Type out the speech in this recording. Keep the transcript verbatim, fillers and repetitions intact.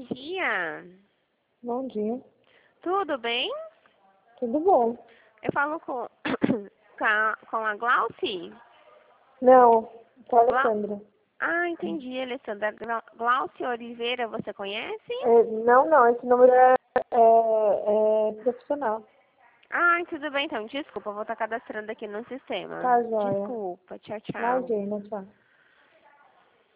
dia. Bom dia. Tudo bem? Tudo bom? Eu falo com, com, a, com a Glauci? Não, com a Glau... Alessandra. Ah, entendi, Alessandra. Glau... Glauci Oliveira, você conhece? É, não, não, esse número é, é, é profissional. Ah, tudo bem então. Desculpa, eu vou estar cadastrando aqui no sistema. Tá, joia. Desculpa, tchau, tchau. Imagina, tchau.